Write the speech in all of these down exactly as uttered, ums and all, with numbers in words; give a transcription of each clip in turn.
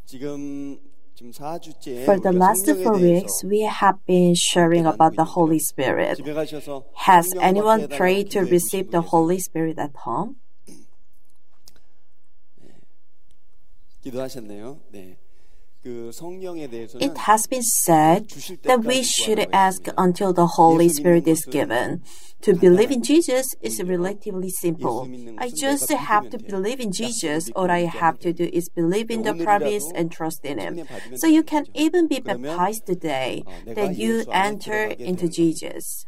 지금 For the last four weeks, we have been sharing about the Holy Spirit. Has anyone prayed to receive the Holy Spirit at home? 기도하셨네요. 네. It has been said that we should ask until the Holy Spirit is given. To believe in Jesus is relatively simple. I just have to believe in Jesus. All I have to do is believe in the promise and trust in Him. So you can even be baptized today, that you enter into Jesus.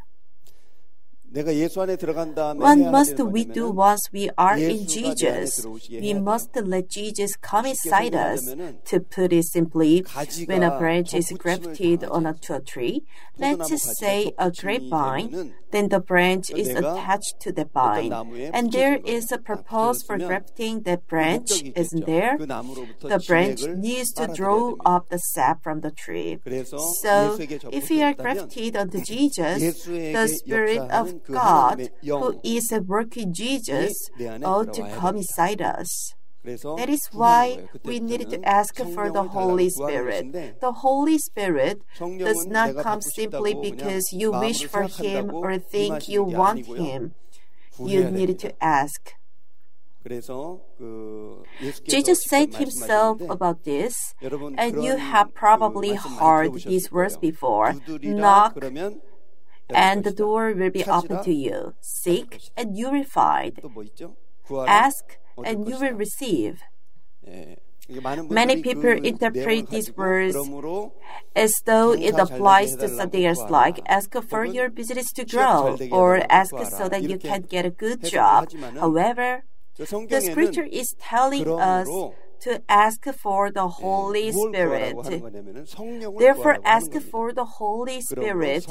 What must we do once we are in Jesus? We must let Jesus come inside us. To put it simply, when a branch is grafted onto a tree, let's say a grapevine, then the branch is attached to the vine, and there is a purpose for grafting that branch, isn't there? The branch needs to draw up the sap from the tree. So, if we are grafted onto Jesus, the Spirit of God, who is at work in Jesus, ought to come inside us. That is why we need to ask for the Holy Spirit. The Holy Spirit does not come simply because you wish for Him or think you want Him. You need to ask. Jesus said Himself about this, and you have probably heard these words before. Knock, and the door will be opened to you. Seek, and you will find. Ask, and you will receive. Many people interpret these words as though it applies to something else like ask for your business to grow or ask so that you can get a good job. However, the scripture is telling us to ask for the Holy Spirit. Therefore, ask for the Holy Spirit.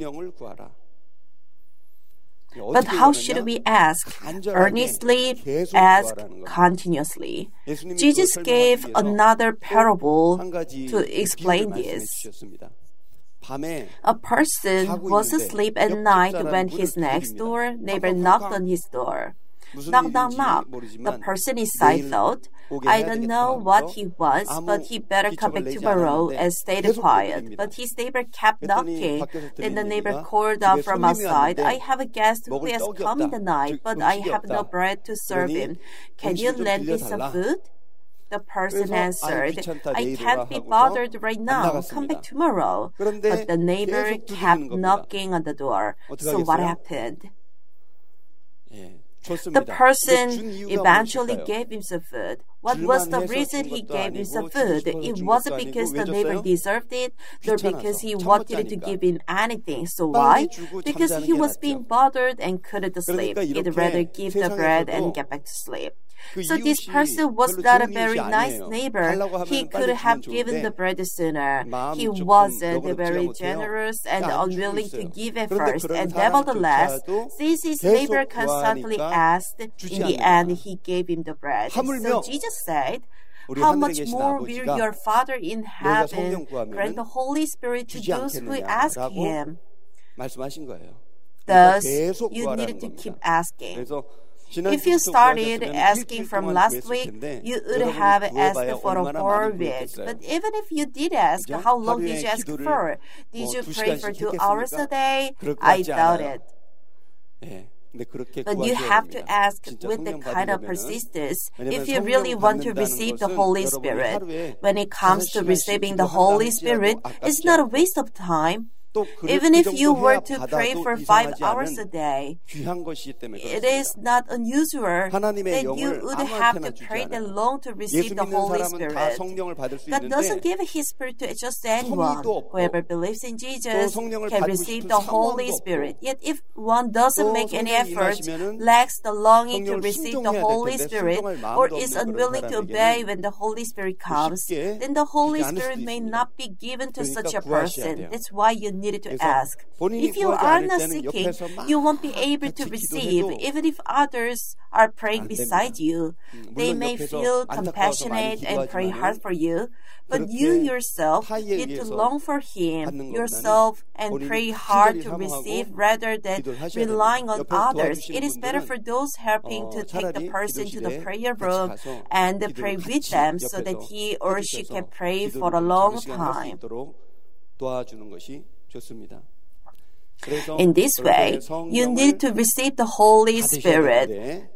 But how should we ask? Earnestly, ask continuously. Jesus gave another parable to explain this. A person was asleep at night when his next door neighbor knocked on his door. Knock, knock, knock. The person inside thought, I don't know what he wants, but he better come back tomorrow, and stayed quiet. But his neighbor kept knocking. Then the neighbor called out from outside, I have a guest who has come in the night, but I have no bread to serve him. Can you lend me some food? The person answered, I can't be bothered right now. Come back tomorrow. But the neighbor kept knocking on the door. So what happened? The person eventually gave him some food. What was the reason he gave him some food? It wasn't because the neighbor deserved it, nor because he wanted to give him anything. So why? Because he was being bothered and couldn't sleep. He'd rather give the bread and get back to sleep. So this person was not a very nice neighbor. He could have given the bread sooner. He wasn't very generous and unwilling to give at first. And nevertheless, since his neighbor constantly asked, in the end he gave him the bread. So Jesus said, how much more will your Father in heaven grant the Holy Spirit to those who ask Him? Thus, you need to keep asking. If you started asking from last week, you would have asked for a whole week. But even if you did ask, how long did you ask for? Did you pray for two hours a day? I doubt it. But you have to ask with the kind of persistence if you really want to receive the Holy Spirit. When it comes to receiving the Holy Spirit, it's not a waste of time. Even if you were to pray for five hours a day, it is not unusual that you would have to pray that long to receive the Holy Spirit. God doesn't give His Spirit to just anyone. Whoever believes in Jesus can receive the Holy Spirit. Yet if one doesn't make any effort, lacks the longing to receive the Holy Spirit, or is unwilling to obey when the Holy Spirit comes, then the Holy Spirit may not be given to such a person. That's why you need need to ask. If you are not seeking, you won't be able to receive, even if others are praying beside you. They may feel compassionate and pray hard for you, but you yourself need to long for Him yourself and pray hard to receive rather than relying on others. It is better for those helping to take the person to the prayer room and pray with them so that he or she can pray for a long time. In this way, you need to receive the Holy Spirit.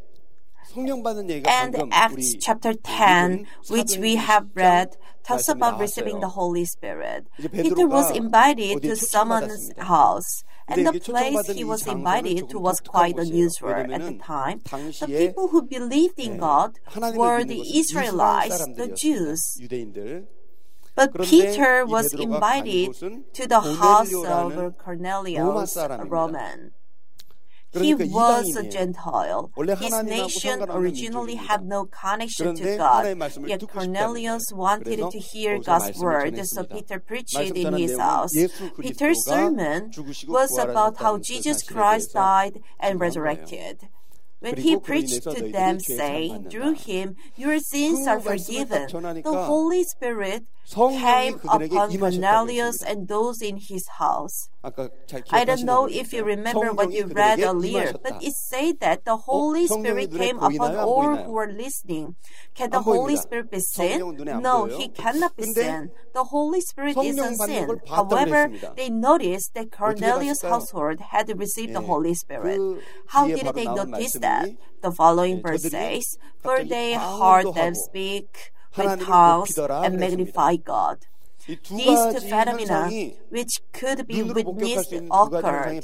And Acts chapter ten, which we have read, talks about receiving the Holy Spirit. Peter was invited to someone's house, and the place he was invited to was quite unusual at the time. The people who believed in God were the Israelites, the Jews. But Peter was invited to the house of Cornelius, a Roman. He was a Gentile. His nation originally had no connection to God, yet Cornelius wanted to hear God's word, so Peter preached in his house. Peter's sermon was about how Jesus Christ died and resurrected. When he preached to them, saying, through him your sins are forgiven, the Holy Spirit came upon Cornelius and those in his house. I don't know if you remember what you read earlier, but it said that the Holy Spirit came upon all who were listening. Can the Holy Spirit be sin? No, he cannot be sin. The Holy Spirit isn't sin. However, they noticed that Cornelius' household had received the Holy Spirit. How did they notice that? The following verse says, for they heard them speak with tongues and magnify God. These two phenomena, which could be witnessed, occurred.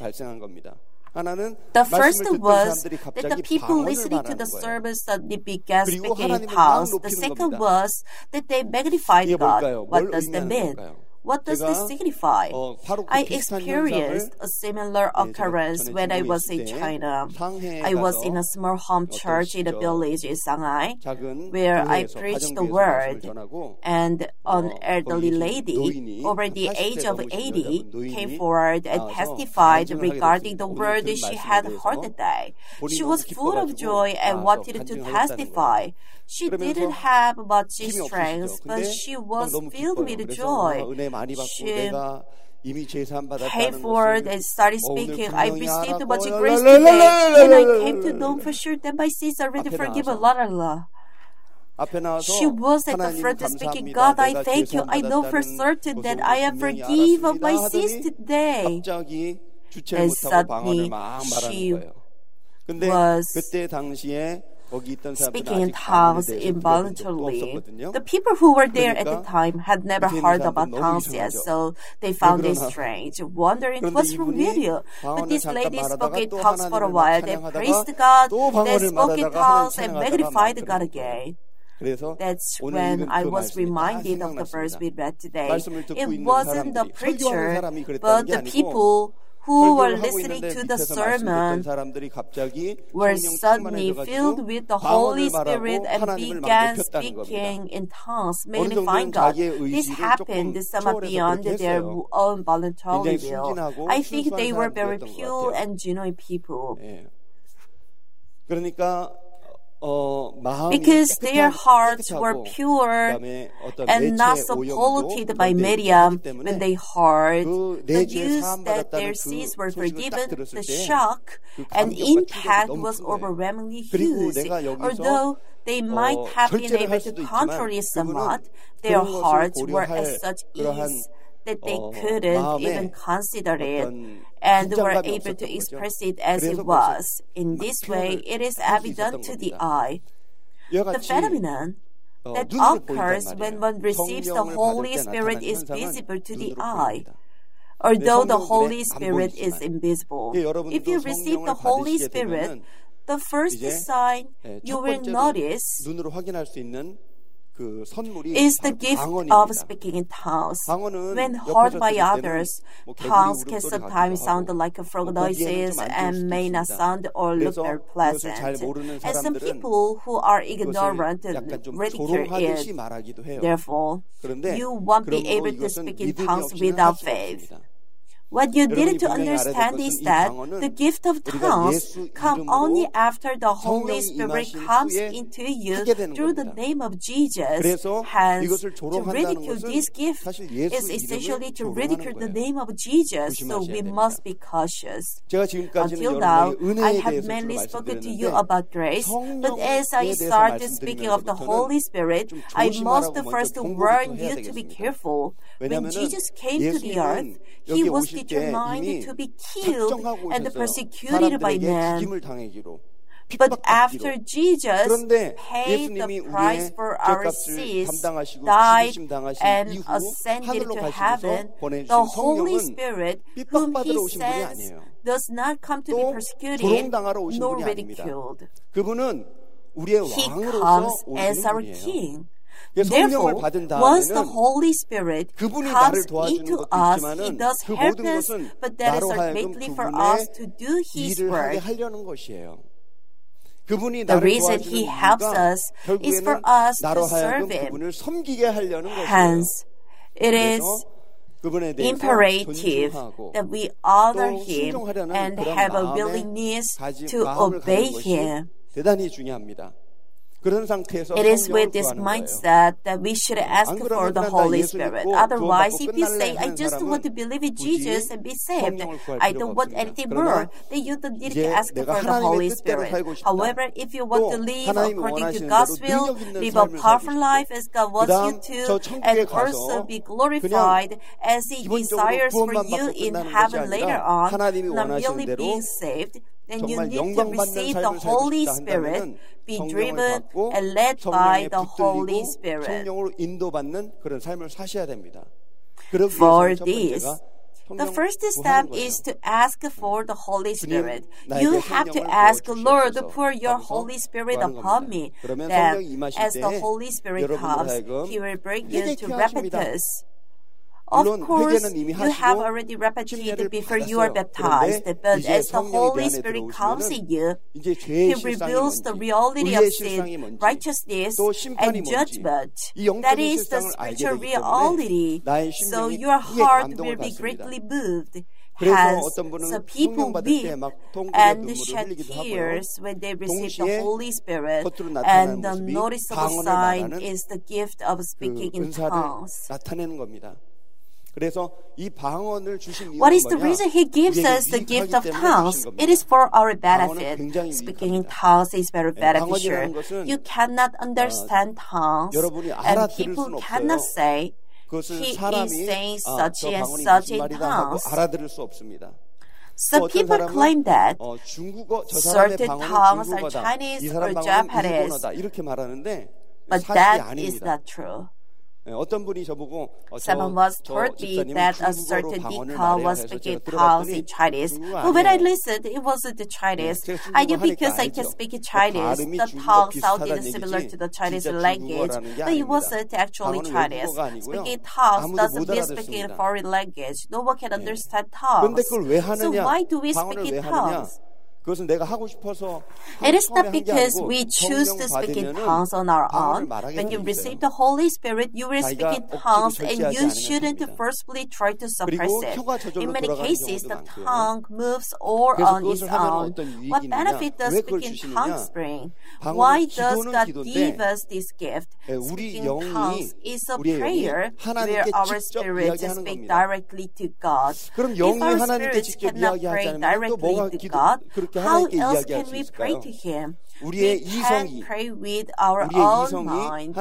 The first was that the people listening to the sermon suddenly began speaking in tongues. The second was that they magnified God. What does that mean? What does this signify? I experienced a similar occurrence when I was in China. I was in a small home church in a village in Shanghai where I preached the word, and an elderly lady over the age of eighty came forward and testified regarding the word she had heard that day. She was full of joy and wanted to testify. She didn't have much strength, but she was filled with joy. She came forward and started speaking. I received much grace today, and I came to know for sure that my sins are already forgiven. La la la. She was at the front speaking, God, I thank you. I know for certain that I am forgiven of my sins today. And suddenly, she was speaking in tongues involuntarily. The people who were there at the time had never heard about tongues yet, so they found it strange, wondering what's wrong with you. But this lady spoke in tongues for a while, then praised God, then spoke in tongues and magnified God again. That's when I was reminded of the verse we read today. It wasn't the preacher, but the people who were listening to the sermon were suddenly filled with the Holy Spirit and began speaking in tongues, magnifying God. This happened somewhat beyond their own voluntary will. I think they were very pure and genuine people. Because their hearts were pure and not so polluted by medium when they heard the news that their sins were forgiven, the shock and impact was overwhelmingly huge. Although they might have been able to control it somewhat, their hearts were at such ease that they couldn't even consider it and were able to express it as it was. In this way, it is evident to the eye. The phenomenon that occurs when one receives the Holy Spirit is visible to the eye, although the Holy Spirit is invisible. If you receive the Holy Spirit, the first sign you will notice is the gift of speaking in tongues. When heard by others, tongues can sometimes sound like frog noises and may not sound or look very pleasant. And some people who are ignorant ridicule it. Therefore, you won't be able to speak in tongues without faith. What you need to understand is that the gift of tongues come only after the Holy Spirit comes into you through the name of Jesus. Hence, to ridicule this gift is essentially to ridicule the name of Jesus, so we must be cautious. Until now, I have mainly spoken to you about grace, but as I start speaking of the Holy Spirit, I must first warn you to be careful. When Jesus came to the earth, he was determined to be killed and persecuted by men. But after Jesus paid the price for our sins, died, and ascended to heaven, the Holy Spirit, whom He sends, does not come to be persecuted nor ridiculed. He comes as our King. Therefore, once the Holy Spirit comes into us, He does help us, but that is ultimately for us to do His work. The reason He helps us is for us to serve Him. Hence, it is imperative that we honor Him and have a willingness to obey Him. It is with this mindset that we should ask for the Holy Spirit. Otherwise, if you say, I just want to believe in Jesus and be saved, I don't want anything more, then you don't need to ask for the Holy Spirit. However, if you want to live according to God's will, live a powerful life as God wants you to, and also be glorified as He desires for you in heaven later on, not merely being saved, then you need to receive the Holy Spirit, be driven and led by the Holy Spirit. For this, the first step is to ask for the Holy Spirit. You have to ask, Lord, pour your Holy Spirit upon me. Then, as the Holy Spirit comes, He will bring you to repentance. Of course, you have already repented before you are baptized, but as the Holy Spirit comes in you, He reveals the reality of sin, righteousness, and judgment. That is the spiritual reality. So your heart will be greatly moved. Hence, so people weep and shed tears when they receive the Holy Spirit, and the noticeable sign is the gift of speaking in tongues. What is the reason He gives us the gift of tongues? It is for our benefit. Speaking in tongues is very beneficial. You cannot understand tongues, and people cannot say, He is saying such and such in tongues. So people claim that certain tongues are Chinese or Japanese, but that is not true. Someone once told me that a certain deacon was speaking tongues in Chinese. But when I listened, it wasn't the Chinese. I knew because I can speak in Chinese. The tongue sounded similar to the Chinese language, but it wasn't actually Chinese. Speaking tongues doesn't mean speaking a foreign language. No one can understand tongues. So why do we speak in tongues? It is not because we choose to speak in tongues on our own. When you receive the Holy Spirit, you will speak in tongues, and you shouldn't firstly try to suppress it. In many cases, the tongue moves all on its own. What benefit does speaking in tongues bring? Why does God give us this gift? Speaking in tongues is a prayer where our spirits speak directly to God. If our spirits cannot pray directly to God, how else can we pray to Him? We can pray with our own mind.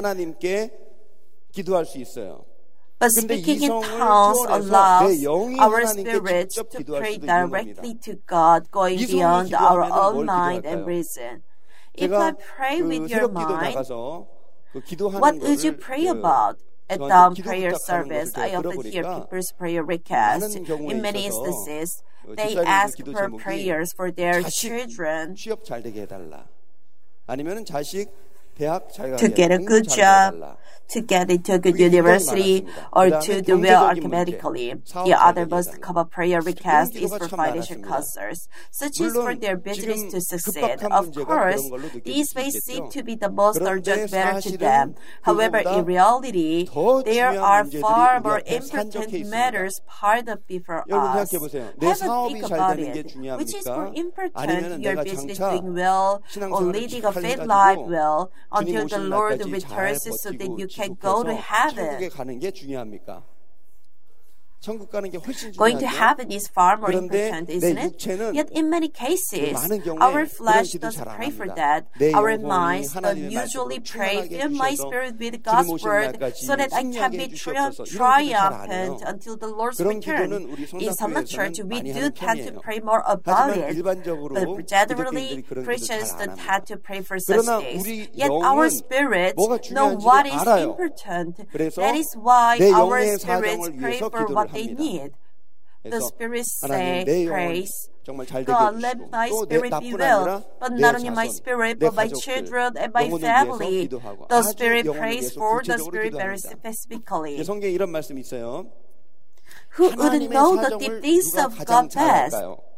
But speaking in tongues allows our spirits to pray directly to God, going beyond our own mind and reason. If I pray with your mind, what would you pray about? At dawn prayer service, I often hear people's prayer requests. In many instances, they ask for prayers for their children to get a good job, to get into a good university or to do well academically. The other most common prayer request is for financial concerns, such as for their business to succeed. Of course, these may seem to be the most urgent matter to them. However, in reality, there are far more important matters piled up before us. Have a think about it. Which is more important, your business doing well or leading a faith life well until the Lord returns so that you can go to heaven? Going to heaven is far more important, isn't it? Yet in many cases, our flesh doesn't pray for that. Our minds don't usually pray, fill my spirit with God's word so that I can be tri- triumphant until the Lord's return. In some church, we do tend to pray more about it, but generally, Christians don't tend to pray for such things. Yet our spirits know what is important. That is why our spirits pray for what they need. The spirits say, praise God, let my spirit be well, but not only my spirit, but my children and my family. The spirit prays for the spirit very specifically. Who wouldn't know the deep things of God best?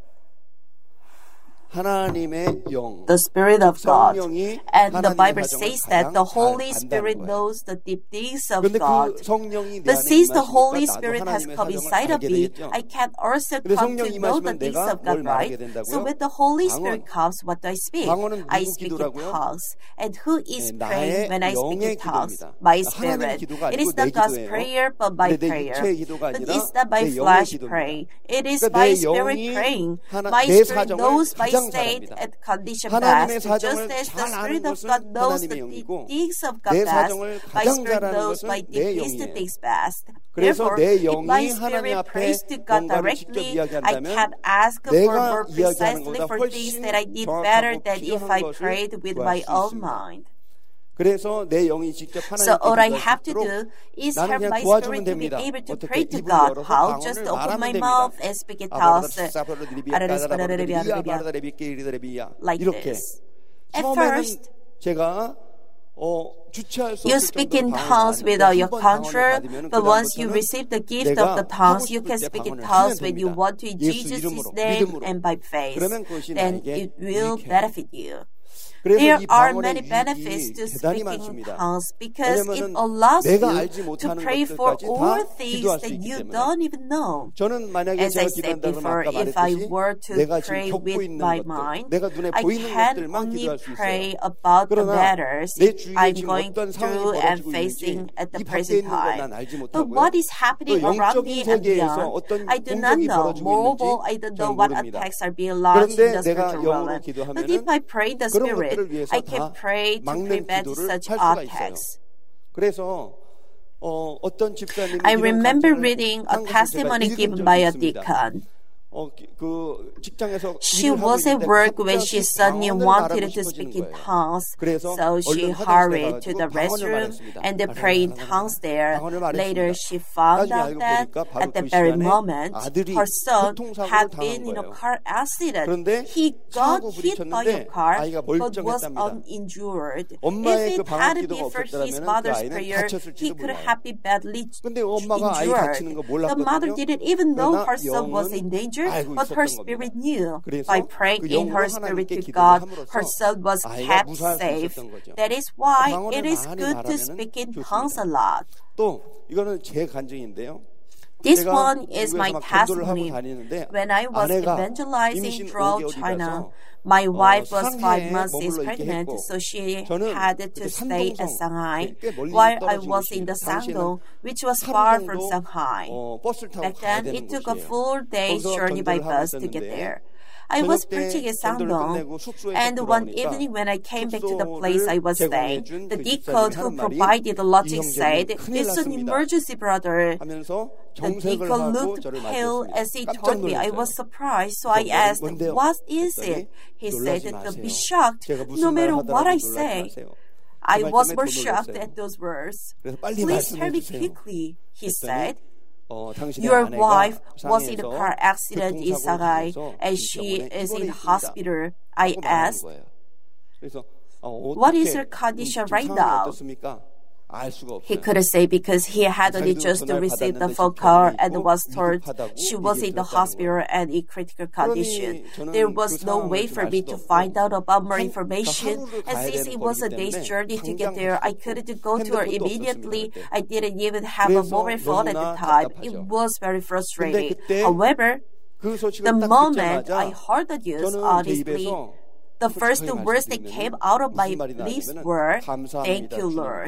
The Spirit of God. And the Bible says that the Holy Spirit knows the deep things of God. But since the Holy Spirit has come inside of me, I can also come to know the things of God, right? So when the Holy Spirit comes, what do I speak? I speak in tongues. And who is praying when I speak in tongues? My spirit. It is not God's prayer, but my prayer. But it's not my flesh praying. It is my spirit praying. My spirit knows my state and condition best, just as the Spirit of God knows the deep things of God best, my spirit knows my deepest things best. Therefore, if my spirit prays to God directly, I can ask for more precisely for things that I need better than if I prayed with my own mind. So all I have to do is help my spirit to be able to pray to God. How? Just open my mouth and speak in tongues. Like this. At first, you speak in tongues without your control, but once you receive the gift of the tongues, you can speak in tongues when you want to in Jesus' name and by faith. Then it will benefit you. There are many benefits to speaking in tongues because it allows you to pray for all things that you don't even know. As I said before, if I were to pray with my mind, I can only pray about the matters I'm going through and facing at the present time. But what is happening around me and beyond, I do not know. Moreover, I don't know what attacks are being launched in the spiritual realm. But if I pray in the Spirit, I can pray to prevent such attacks. I remember reading a testimony given by a deacon. She was at work when she suddenly wanted to speak in tongues, so she hurried to the restroom and prayed in tongues there. Later, she found out that at the very moment, her son had been in a car accident. He got hit by a car but was uninjured. If it hadn't been for his mother's prayer, he could have been badly injured. The mother didn't even know her son was in danger, but her spirit knew. By praying in her spirit to God, her son was kept safe. That is why it is good to speak in tongues a lot. This one is my testimony. When I was evangelizing throughout China, my wife was five months pregnant, so she had to stay at Shanghai while I was in the Sangdong, which was far from Shanghai. Back then, it took a full day's journey by bus to get there. I was preaching in Sangdong, and one evening when I came back to the place I was staying, the deacon who provided the lodging said, "It's an emergency, brother." The deacon looked pale as he told me. I was surprised, so I asked, "What is it?" He said, "Don't be shocked, no matter what I say." I was more shocked at those words. "Please tell me quickly," he said. "Your wife was in a car accident in Shanghai and she is in hospital." I asked, "What is her condition right now?" He couldn't say because he had only just received the phone call and was told she was in the hospital and in critical condition. There was no way for me to find out about more information, and since it was a day's journey to get there, I couldn't go to her immediately. I didn't even have a mobile phone at the time. It was very frustrating. However, the moment I heard the news, honestly, the first words that came out of my lips were, "Thank you, Lord."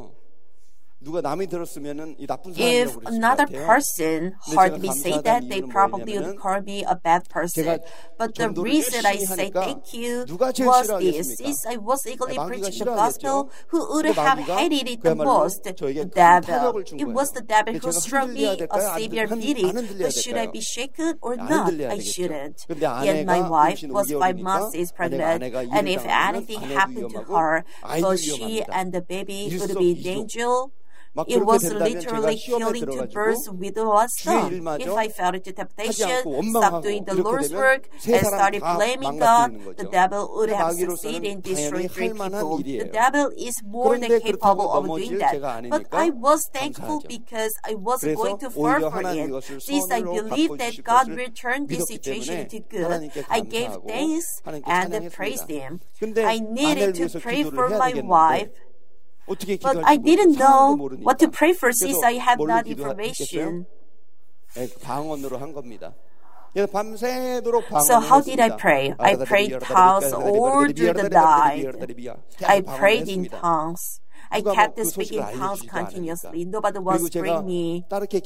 If another person heard me say that, they probably would call me a bad person. But the reason I say thank you was this: since I was eagerly preaching the gospel, who would have hated it the most? The devil. It was the devil who struck me a severe beating. But should I be shaken or not? I shouldn't. Yet my wife was five months pregnant, and if anything happened to her, both she and the baby would be in danger. It was literally killing two birds with one stone. If I fell into temptation, stopped doing the Lord's work, and started blaming God, the devil would have succeeded in destroying three people. The devil is more than capable of doing that. But I was thankful because I wasn't going to fall for it. Since I believed that God will turn this situation into good, I gave thanks and praised Him. I needed to pray for my wife, but I didn't know what to pray for since I had that information. So how did I pray? I prayed tongues all through the night. I prayed in tongues. I kept speaking tongues continuously. Nobody was bringing me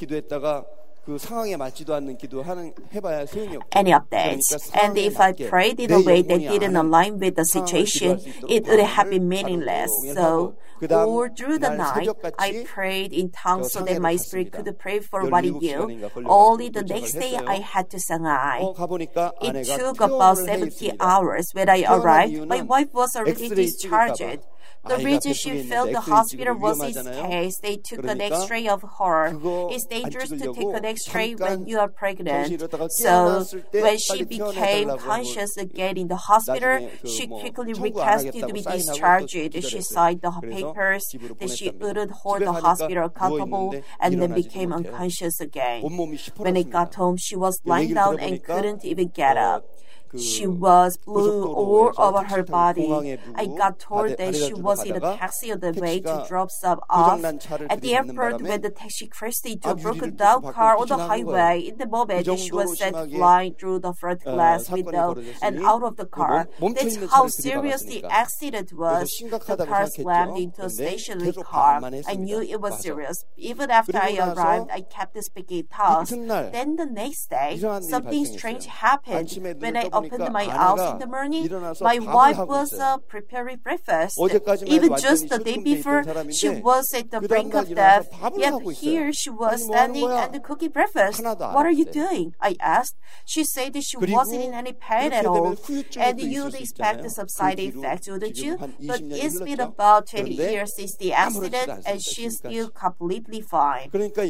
any updates. And if I prayed in a way that didn't align with the situation, it would have been meaningless. So all through the night, I prayed in tongues so that my spirit could pray for what it knew. Only the next day, I had to Shanghai. It took about seventy hours. When I arrived, my wife was already discharged. The reason she failed the hospital was in case they took an x-ray of her. It's dangerous to take an x-ray when you are pregnant. So when she became conscious again in the hospital, she quickly requested to be discharged. She signed the papers that she wouldn't hold the hospital accountable and then became unconscious again. When I got home, she was lying down and couldn't even get up. She was blue all over her body. I got told that she was in a taxi on the way to drop some off. At the airport, when the taxi crashed into a broken down car on the highway, in the moment she was sent flying through the front glass window and out of the car. That's how serious the accident was. The car slammed into a stationary car. I knew it was serious. Even after I arrived, I kept speaking tongues. Then the next day, something strange happened. When I opened my house in the morning, my wife was uh, preparing breakfast. Even just the day before, she was at the brink of death. Yet here she was standing and cooking breakfast. What are you doing? I asked. She said that she wasn't in any pain at all. And you'd expect some side effects, wouldn't you? But it's been about twenty years since the accident, and she's still completely fine.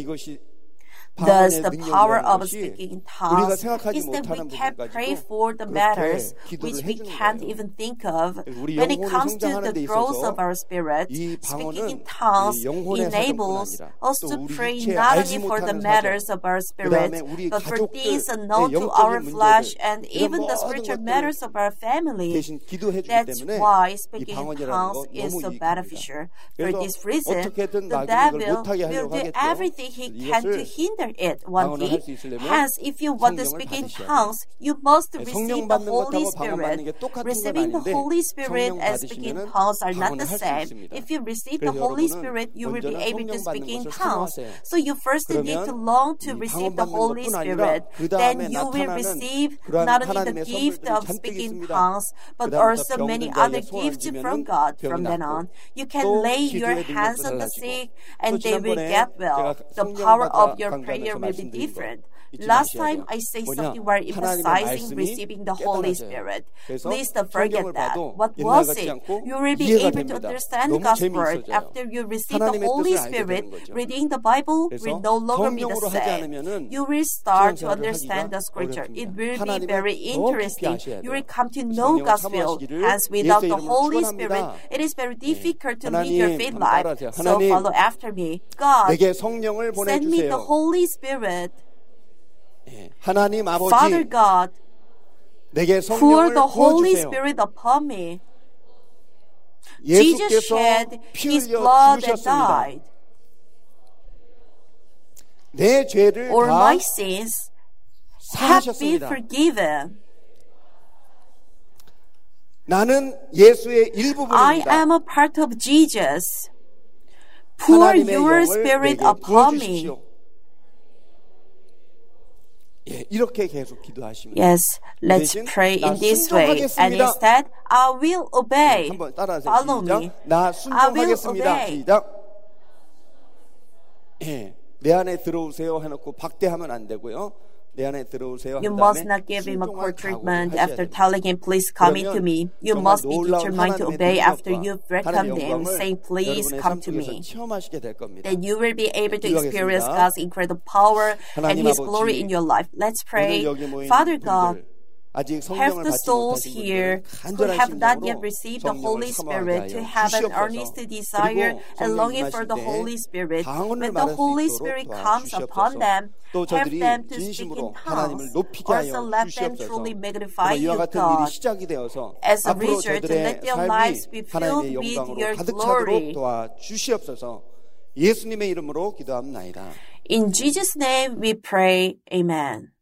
Thus, the power of speaking in tongues is that we can pray for the matters which we can't even think of. When it comes to the growth of our spirit, speaking in tongues enables us to pray not only for the matters of our spirit, but for things unknown to our flesh and even the spiritual matters of our family. That's why speaking in tongues is so beneficial. For this reason, the devil will do everything he can to hinder it. One thing, hence, if you want to speak in tongues, you must receive the Holy Spirit. Receiving the Holy Spirit and speaking in tongues are not the same. If you receive the Holy Spirit, you will be able to speak in tongues. So you first need to long to receive the Holy Spirit. Then you will receive not only the gift of speaking in tongues, but also many other gifts from God. From then on, you can lay your hands on the sick and they will get well. The power of your prayer will be different. Last time I say something while emphasizing receiving the Holy Spirit. Please don't forget that. What was it? You will be able to understand God's word after you receive the Holy Spirit. Reading the Bible will no longer be the same. You will start to understand the scripture. It will be very interesting. You will come to know God's will. Hence, without the Holy Spirit, it is very difficult to lead your faith life. So follow after me. God, send me the Holy Spirit. Father God, pour the Holy Spirit upon me. Jesus shed His blood and died. All my sins have been forgiven. I am a part of Jesus. Pour your Spirit upon me. Yes, let's pray in this way. And instead, I will obey. Follow me. I will obey. 내 안에 들어오세요 해놓고 박대하면 안 되고요. 내 안에 들어오세요. You must not give him a court treatment after telling him, please come into me. You must be determined to obey after you've welcomed him, saying, please come to me. Then you will be able to experience God's incredible power and His glory in your life. Let's pray. Father God, help the souls here who have not yet received the Holy Spirit to have an earnest desire and longing for the Holy Spirit. When the Holy Spirit comes upon them, help them to speak in tongues. Also let them truly magnify you, God. As a result, let their lives be filled with your glory. In Jesus' name we pray, amen.